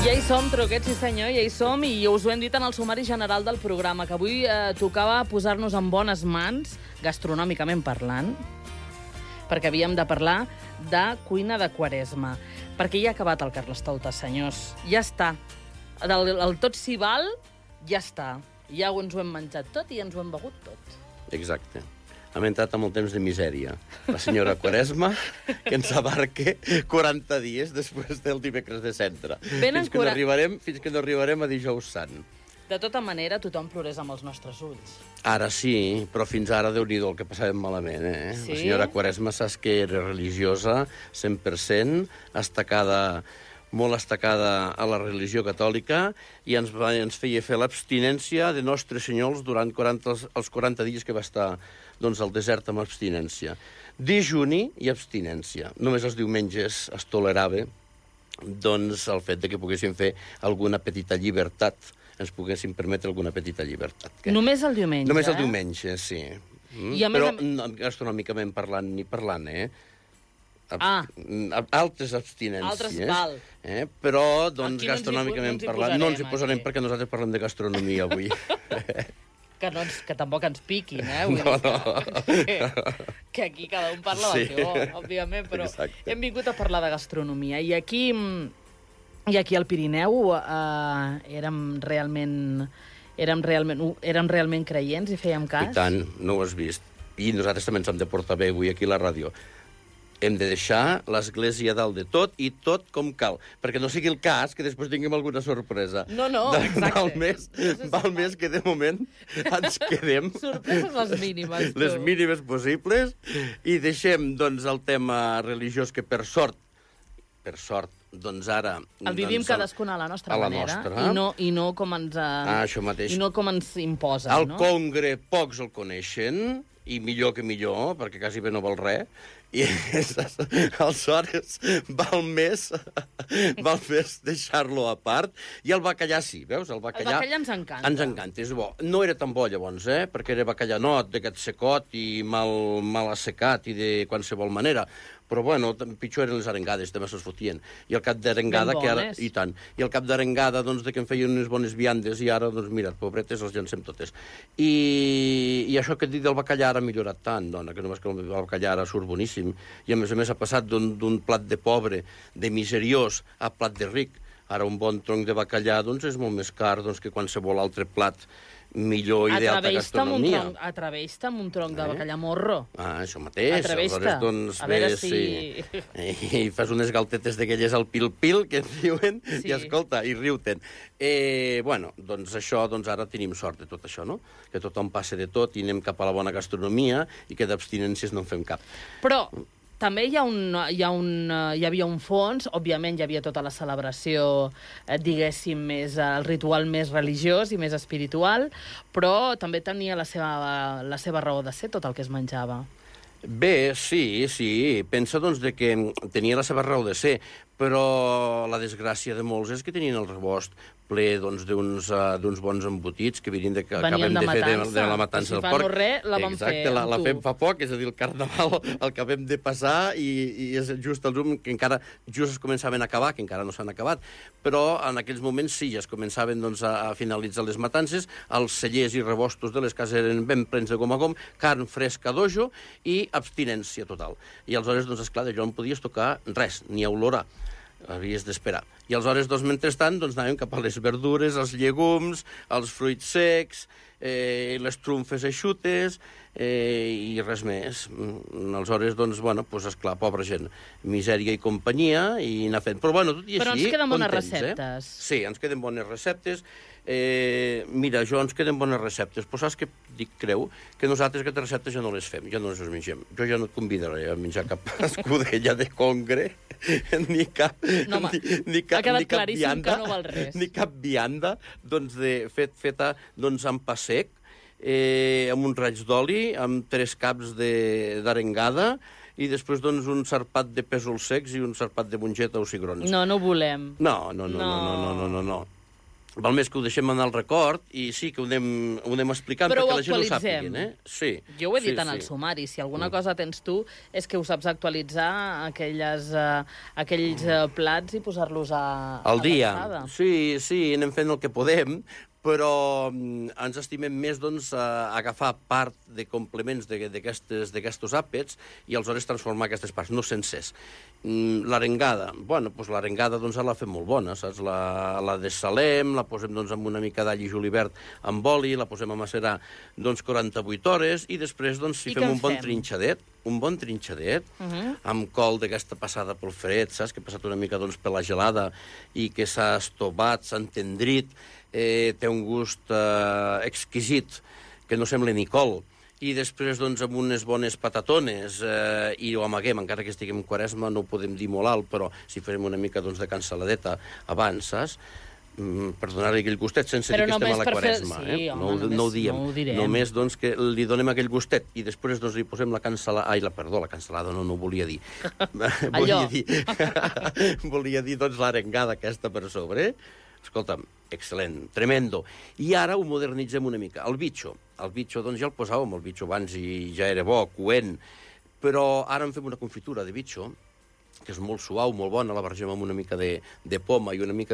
Ja hi som, truquets, sí senyor, ja hi som, i us ho hem dit en el sumari general del programa, que avui tocava posar-nos en bones mans, gastronòmicament parlant, perquè havíem de parlar de cuina de Quaresma. Perquè ja ha acabat el Carnestoltes, senyors. Ja està. El tot s'hi val, ja està. Ja ens ho hem menjat tot i ens ho hem begut tot. Exacte. Hem entrat amb el temps de misèria. La senyora Quaresma, que ens abarque 40 dies després del dimecres de centre. Fins que no arribarem a dijous sant. De tota manera, tothom plorés amb els nostres ulls. Ara sí, però fins ara, Déu-n'hi-do, el que passàvem malament, eh? Sí? La senyora Quaresma saps que era religiosa, 100%, molt estacada a la religió catòlica, i ens feia fer l'abstinència de Nostres Senyors durant els 40 dies que va estar al desert amb abstinència. Dijuni i abstinència. Només els diumenges es tolerava el fet de que poguéssim fer alguna petita llibertat, ens poguéssim permetre alguna petita llibertat. Només el diumenge, Només el diumenge, sí. Però gastronòmicament parlant, ni parlant, altres abstinències. Altres, val. Però, gastronòmicament parlant, no ens hi posarem perquè nosaltres parlem de gastronomia avui. Que tampoc ens piquin, Vull dir que aquí cada un parla del que vol, òbviament, però hem vingut a parlar de gastronomia. I aquí al Pirineu érem realment creients i fèiem cas? I tant, no ho has vist. I nosaltres també ens hem de portar bé avui aquí a la ràdio. Hem de deixar l'església dalt de tot i tot com cal, perquè no sigui el cas que després tinguem alguna sorpresa. No, exacte. Val més que de moment ens quedem... Sorpreses les mínimes, tu. Les mínimes possibles, i deixem, el tema religiós, que per sort, ara... El vivim cadascuna a la nostra manera, i no com ens... Això mateix. I no com ens imposen, no? El congre pocs el coneixen, i millor que millor, perquè quasi bé no val res, i aleshores val més deixar-lo a part. I el bacallà sí, veus? El bacallà ens encanta. Ens encanta, és bo. No era tan bo llavors, perquè era bacallanot, d'aquest secot i mal assecat i de qualsevol manera. Però, bueno, pitjor eren les arengades, també se'ls fotien. I el cap d'arengada, que ara... I tant. I el cap d'arengada, de que em feien unes bones viandes, i ara, mira, pobretes, els llancem totes. I això que et dic del bacallà ara ha millorat tant, dona, que només que el bacallà ara surt boníssim. I, a més, ha passat d'un plat de pobre, de miseriós, a plat de ric. Ara un bon tronc de bacallà, és molt més car que qualsevol altre plat millor i d'alta gastronomia. Atreveix-te amb un tronc de bacallà morro. Això mateix. Atreveix-te. A veure si... I fas unes galtetes d'aquelles al pil-pil, que et diuen, i escolta, i riu-te'n. Això, ara tenim sort de tot això, no? Que tothom passa de tot i anem cap a la bona gastronomia i que d'abstinències no en fem cap. Però... també hi havia un fons, òbviament hi havia tota la celebració, diguéssim, el ritual més religiós i més espiritual, però també tenia la seva raó de ser tot el que es menjava. Bé, sí. Pensa, que tenia la seva raó de ser, però la desgràcia de molts és que tenien el rebost ple d'uns bons embotits que venien que acabem de fer de la matança del porc. Si fa no res, la vam fer. Exacte, la fem fa poc, és a dir, el carnaval el acabem de passar i és just el zoom que encara just es començaven a acabar, que encara no s'han acabat, però en aquells moments sí, ja es començaven a finalitzar les matances, els cellers i rebostos de les cases eren ben plens de gom a gom, carn fresca d'ojo i abstinència total. I aleshores, esclar, d'allò no podies tocar res, ni olorar. Havies d'esperar. I aleshores, mentrestant, anàvem cap a les verdures, els llegums, els fruits secs, les trumfes eixutes i res més. Aleshores, esclar, pobra gent, misèria i companyia, i anar fent. Però, tot i així... Però ens queden bones receptes. Sí, ens queden bones receptes. Mira, ens queden bones receptes, però saps què creu? Que nosaltres aquestes receptes ja no les fem, ja no les mengem. Jo ja no et convidaré a menjar cap escudella de congre, ni cap vianda, no val res. Ni cap vianda, feta amb pa sec, amb un raig d'oli, amb 3 caps d'arengada, i després un sarpat de pèsols secs i un sarpat de mongeta o cigrons. No ho volem. No. val més que ho deixem anar al record i sí que ho anem explicant però perquè la gent ho actualitzem. sàpiguen, Sí. Jo ho he dit en el sumari. Si alguna cosa tens tu és que ho saps actualitzar, aquells plats i posar-los al dia. l'alçada. Sí, anem fent el que podem, però ens estimem més doncs, a agafar part de complements d'aquests àpats i aleshores transformar aquestes parts, no sencers. L'arengada, doncs l'arengada doncs, la fem molt bona, saps? La dessalem, la posem doncs, amb una mica d'all i julivert amb oli, la posem a macerar doncs, 48 hores i després doncs, si fem un bon trinxadet, amb col d'aquesta passada pel fred, saps? Que ha passat una mica doncs, per la gelada i que s'ha estovat, s'ha entendrit, té un gust exquisit, que no sembla ni col. I després, doncs, amb unes bones patatones, i ho amaguem, encara que estiguem en Quaresma, no ho podem dir molt alt, però si farem una mica doncs, de cansaladeta abans, saps? Per donar-li aquell gustet sense dir que estem a la Quaresma. Sí, home, no ho diem. No ho direm. Només doncs, que li donem aquell gustet i després doncs, li posem la cansalada... la cansalada no ho volia dir. Volia dir doncs, l'arengada aquesta per sobre. Escolta'm, excel·lent, tremendo. I ara ho modernitzem una mica. El bitxo, doncs ja el posàvem, el bitxo abans i ja era bo, coent, però ara en fem una confitura de bitxo, que és molt suau, molt bona, la barregem amb una mica de poma i una mica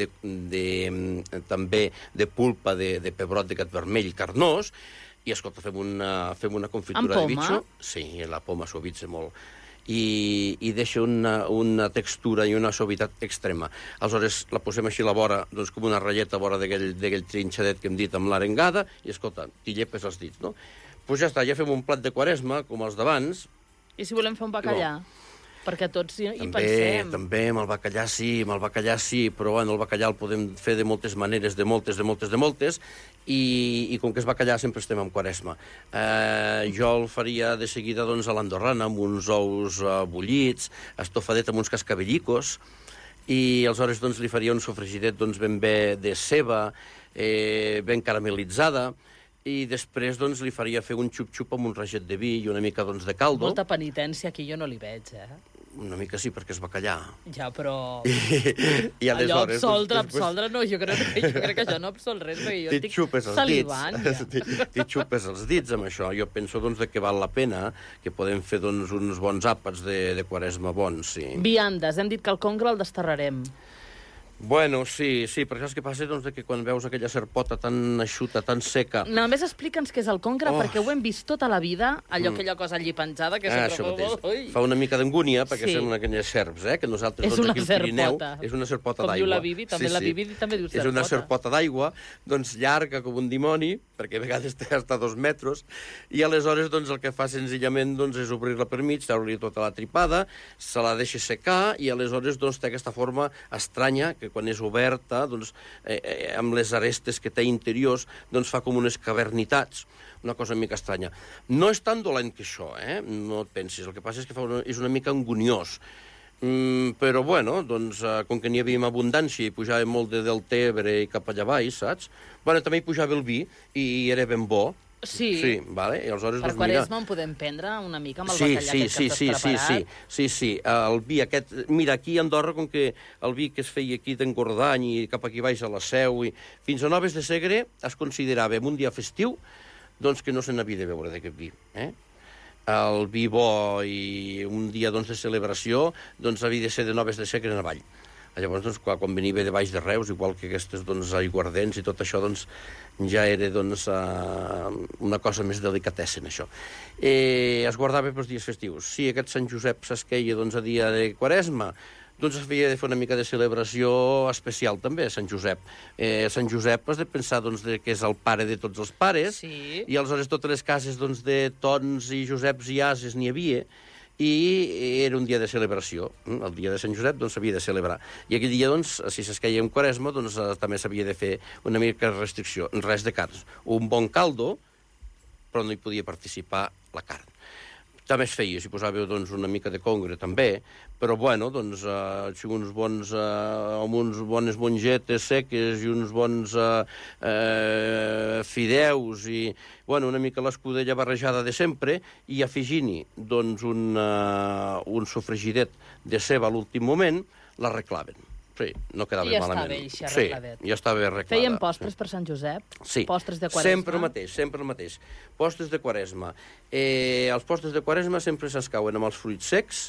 també de pulpa de pebrot d'aquest vermell carnós, i, escolta, fem una confitura de bitxo. Sí, la poma suavitza molt. I deixa una textura i una suavitat extrema. Aleshores, la posem així a la vora, doncs com una ratlleta a vora d'aquell trinxadet que hem dit amb l'arengada, i, escolta, t'hi llepes els dits, no? Doncs ja està, ja fem un plat de Quaresma, com els d'abans. I si volem fer un bacallà? Perquè tots hi pensem. També, amb el bacallà sí, però bueno, el bacallà el podem fer de moltes maneres, de moltes, i com que és bacallà sempre estem en Quaresma. Jo el faria de seguida doncs, a l'andorrana, amb uns ous bullits, estofadet amb uns cascabellicos, i aleshores doncs, li faria un sofregidet doncs, ben bé de ceba, ben caramelitzada, i després doncs, li faria fer un xup-xup amb un raget de vi i una mica doncs, de caldo. Molta penitència aquí jo no li veig, Una mica sí, perquè és bacallà. Ja, però... I aleshores... Allò absoldre, no, jo crec que això no absol res, perquè jo estic salivant. T'hi xupes els dits amb això. Jo penso doncs, que val la pena, que podem fer doncs, uns bons àpats de Quaresma bons, sí. Viandes, hem dit que el congre el desterrarem. Bueno, sí, però saps què passa? Doncs que quan veus aquella serpota tan eixuta, tan seca... Només explica'ns què és el congre, perquè ho hem vist tota la vida, aquella cosa allí penjada, que sempre... Fa una mica d'angúnia, perquè semblen aquelles serps, que nosaltres doncs, aquí al Pirineu... És una serpota d'aigua. Com diu la Bibi, també la Bibi també diu serpota. És una serpota d'aigua, doncs llarga com un dimoni, perquè a vegades té fins a 2 metres, i aleshores doncs, el que fa senzillament doncs, és obrir-la per mig, treure-li tota la tripada, se la deixa secar, i aleshores doncs, té aquesta forma estranya, que quan és oberta, doncs, amb les arestes que té interiors, doncs fa com unes cavernitats, una cosa una mica estranya. No és tan dolent que això, no et pensis. El que passa és que és una mica anguniós. Però, bueno, doncs, com que n'hi havia abundància i pujava molt de Deltebre i cap allà baix, saps? Bueno, també hi pujava el vi i era ben bo. Sí, vale. I aleshores, per Quaresma en podem prendre una mica amb el bacallà que t'has preparat. Sí, el vi aquest... Mira, aquí a Andorra, com que el vi que es feia aquí d'Engordany i cap aquí baix a la Seu, i fins a Noves de Segre es considerava en un dia festiu doncs que no se n'havia de beure d'aquest vi, El vi bo i un dia doncs, de celebració doncs havia de ser de Noves de Segre en avall. Llavors, doncs, quan venia de baix de Reus, igual que aquestes doncs, aiguardents i tot això, doncs, ja era doncs, una cosa més delicatessen, això. Es guardava pels dies festius. Si aquest Sant Josep s'esqueia doncs, a dia de Quaresma, doncs es havia de fer una mica de celebració especial també, Sant Josep. Sant Josep has de pensar doncs, que és el pare de tots els pares, i aleshores totes les cases doncs, de Tons i Joseps i Ases n'hi havia, i era un dia de celebració. El dia de Sant Josep doncs s'havia de celebrar. I aquell dia, doncs, si s'esqueia en Quaresma, doncs també s'havia de fer una mica de restricció, res de carn. Un bon caldo, però no hi podia participar la carn. També es feia, s'hi posava doncs, una mica de congre, també, però, bueno, doncs, amb uns bones mongetes seques i uns bons fideus i, bueno, una mica l'escudella barrejada de sempre, i afegint-hi, doncs, un sofregidet de ceba a l'últim moment, l'arreglaven. Sí, no quedava I ja malament. està bé, així Sí, arregladet. ja està bé arreglada. Fèiem postres per Sant Josep? Sí, Postres de Quaresma? sempre el mateix. Postres de Quaresma. Els postres de Quaresma sempre s'escauen amb els fruits secs,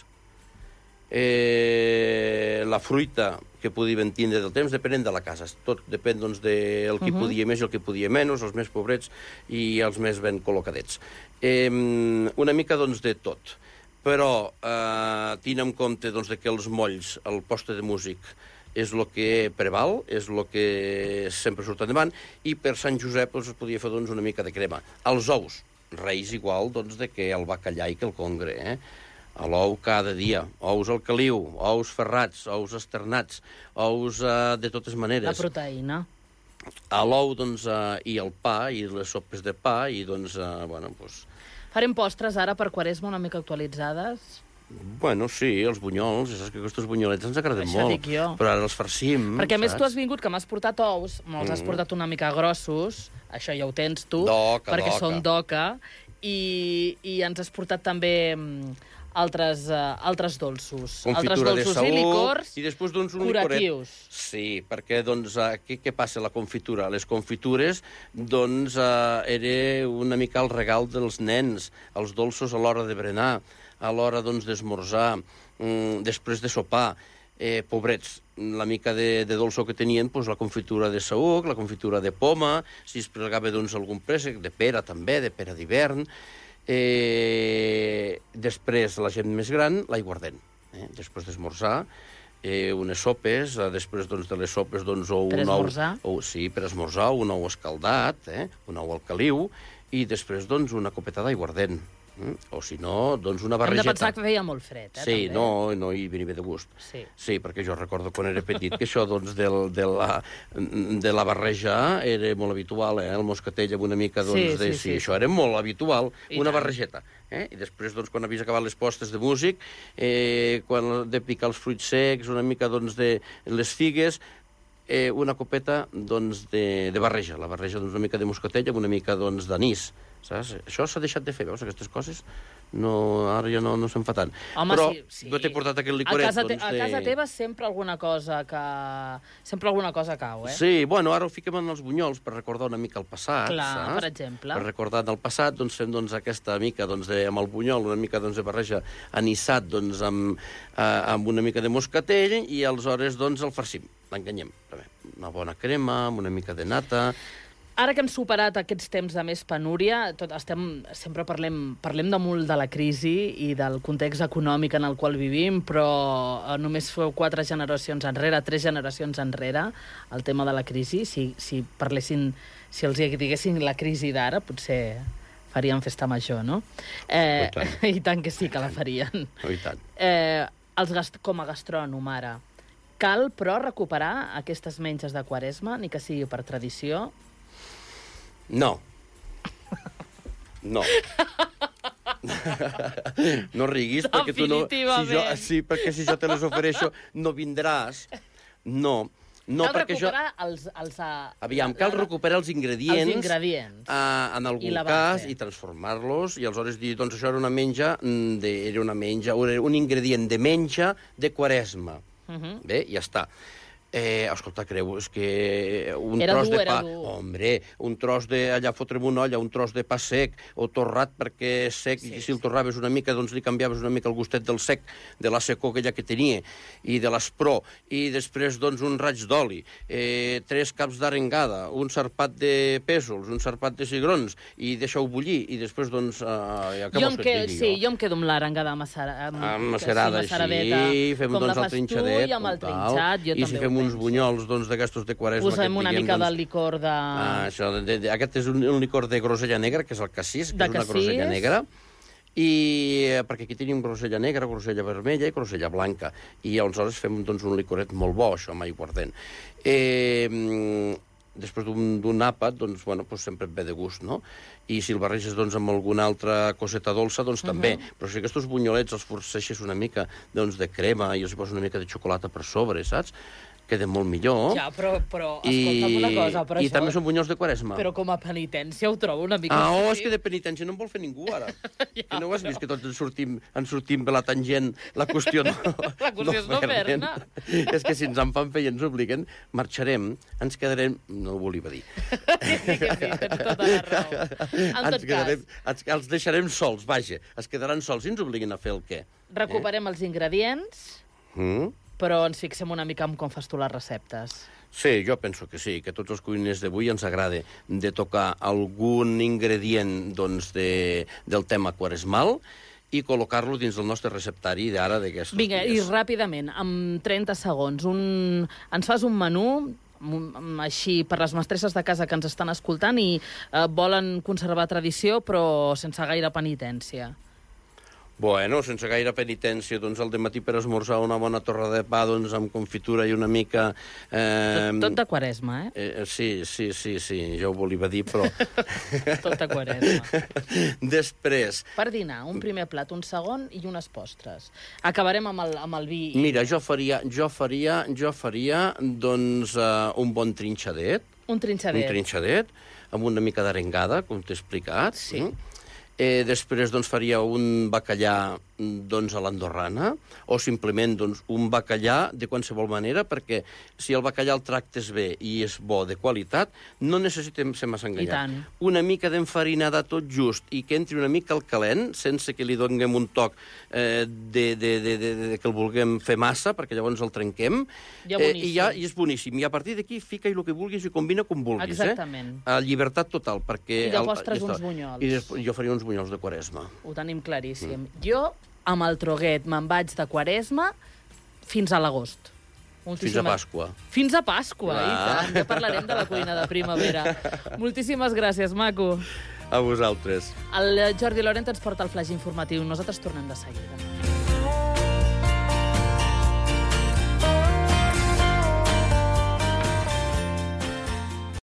la fruita que podien tindre del temps, depenent de la casa. Tot depèn doncs, del que podia més i el que podia menys, els més pobrets i els més ben col·locadets. Una mica doncs, de tot. Però tinc en compte doncs, que els molls, el postre de músic, és el que preval, és el que sempre surt endavant, i per Sant Josep doncs, es podia fer doncs, una mica de crema. Els ous, reis igual doncs, que el bacallà i que el congre, a l'ou cada dia, ous al caliu, ous ferrats, ous esternats, ous de totes maneres. La proteïna. A l'ou, doncs, i el pa, i les sopes de pa, i doncs, bueno, doncs... Farem postres ara per Quaresma una mica actualitzades? Bueno, sí, els bunyols, saps que aquests bunyolets ens agraden Això molt. dic jo. Però ara els farcim, Perquè a més saps? tu has vingut, que m'has portat ous, me'ls has portat una mica grossos, això ja ho tens tu, D'oca, perquè d'oca. són d'oca, i ens has portat també altres dolços. Altres Confitura de dolços saó, i licors i després doncs un licoret. curatius. Sí, perquè doncs què passa la confitura? Les confitures doncs era una mica el regal dels nens, els dolços a l'hora de berenar, a l'hora doncs d'esmorzar, després de sopar. Pobrets, la mica de dolçó que tenien, doncs, la confitura de saüc, la confitura de poma, si es plegava doncs, algun préssec, de pera també, de pera d'hivern. Després, la gent més gran, l'aiguardent. Després d'esmorzar, unes sopes, després doncs, de les sopes doncs, o Per un ou... esmorzar? Sí, per esmorzar, un ou escaldat, un ou al caliu, i després doncs, una copeta d'aiguardent. O si no, doncs una Hem de barregeta. pensar que feia molt fred, Sí, també. no hi venia bé de gust. Sí. Sí, perquè jo recordo quan era petit que això doncs, de la barreja era molt habitual, el moscatell amb una mica doncs, Sí. això era molt habitual, I una tant. barregeta. I després, doncs, quan havies acabat les postres de músic, quan de picar els fruits secs, una mica doncs, de les figues, una copeta doncs, de barreja. La barreja doncs, una mica de moscatell amb una mica doncs, d'anís. Saps? Això s'ha deixat de fer, veus, aquestes coses? No, ara ja no se'n fa tant. Home, però sí. jo t'he portat aquell licoret. A casa teva sempre alguna cosa cau, Sí, bueno, ara ho fiquem en els bunyols per recordar una mica el passat, Clar, saps? per exemple. Per recordar el passat, doncs fem doncs, aquesta mica doncs, amb el bunyol, una mica doncs, de barreja anissat doncs, amb una mica de moscatell i aleshores doncs, el farcim, l'enganyem. Una bona crema, amb una mica de nata... Ara que hem superat aquests temps de més penúria, sempre parlem damunt de la crisi i del context econòmic en el qual vivim, però només feu 4 generacions enrere, 3 generacions enrere, el tema de la crisi. Si els diguessin la crisi d'ara, potser farien festa major, no? I tant que sí que la farien. I tant. Com a gastrònom, ara, cal, però, recuperar aquestes menges de Quaresma, ni que sigui per tradició? No. No. No riguis, perquè tu no... Definitivament. Perquè si jo te les ofereixo no vindràs. No. No, cal perquè recuperar Aviam, cal recuperar els ingredients. Els ingredients. En algun cas, i transformar-los, i aleshores dir, doncs això era un ingredient de menja de Quaresma. Bé, ja està. Escolta, creu, és que un tros de pa... Hombre, un tros de... Allà fotre'm una olla, un tros de pa sec, o torrat perquè és sec, i si el torraves una mica, doncs li canviaves una mica el gustet del sec, de la secor aquella que tenia, i de l'espró, i després, doncs, un raig d'oli, 3 caps d'arengada, un sarpat de pèsols, un sarpat de cigrons, i deixa-ho bullir, i després, doncs... jo em quedo amb l'arengada macerada, així, fem doncs el trinxadet, i amb el trinxat, jo també ho penso. Uns bunyols doncs, d'aquestos de Quaresma. Posem una mica del licor de... Aquest és un licor de grosella negra, que és el cassís, que és una grosella negra. Perquè aquí tenim grosella negra, grosella vermella i grosella blanca. I aleshores fem doncs, un licoret molt bo, això, amb aiguardent. Després d'un àpat, doncs, bueno, sempre et ve de gust, no? I si el barreges doncs, amb alguna altra coseta dolça, doncs també. Però si aquests bunyolets els forceixes una mica doncs, de crema i els poses una mica de xocolata per sobre, saps? queda molt millor. Ja, però escolta'm una cosa, però I això... també són bunyols de Quaresma. Però com a penitència ho trobo una mica... És que de penitència no en vol fer ningú, ara. Que no ho has vist, que tots ens sortim per la tangent, la qüestió no... La qüestió és no fer-ne. És que si ens en fan fer i ens obliguen, marxarem, ens quedarem... No ho volia dir. Sí, tens tota la raó. En tot cas... Els deixarem sols, vaja. Es quedaran sols i ens obliguen a fer el què. Recuperem els ingredients... però ens fixem una mica en com fas tu les receptes. Sí, jo penso que sí, que tots els cuiners d'avui ens agrada de tocar algun ingredient doncs, del tema quaresmal i col·locar-lo dins del nostre receptari d'ara d'aquestos dies. Vinga, i ràpidament, amb 30 segons, ens fas un menú així per les mestresses de casa que ens estan escoltant i volen conservar tradició però sense gaire penitència. Bueno, sense gaire penitència, doncs al dematí per esmorzar una bona torra de pa doncs, amb confitura i una mica... Tot de Quaresma, Sí, ja ho volia dir, però... Tot de Quaresma. Després... Per dinar, un primer plat, un segon i unes postres. Acabarem amb el vi... Mira, jo faria doncs, un bon trinxadet. Un trinxadet, amb una mica d'arengada, com t'he explicat. Sí. Després doncs, faria un bacallà doncs, a l'andorrana, o simplement doncs, un bacallà de qualsevol manera, perquè si el bacallà el tractes bé i és bo, de qualitat, no necessitem ser massa enganyat. Una mica d'enfarinada tot just i que entri una mica al calent, sense que li donem un toc que el vulguem fer massa, perquè llavors el trenquem, i és boníssim. I a partir d'aquí fica-hi el que vulguis i combina com vulguis. Exactament. A llibertat total. I de postres uns bunyols. I jo faria uns bunyols de Quaresma. Ho tenim claríssim. Jo, amb el Troguet, me'n vaig de Quaresma fins a l'agost. Fins a Pasqua. Fins a Pasqua, i tant. Ja parlarem de la cuina de primavera. Moltíssimes gràcies, maco. A vosaltres. El Jordi Lorente ens porta el flaix informatiu. Nosaltres tornem de seguida.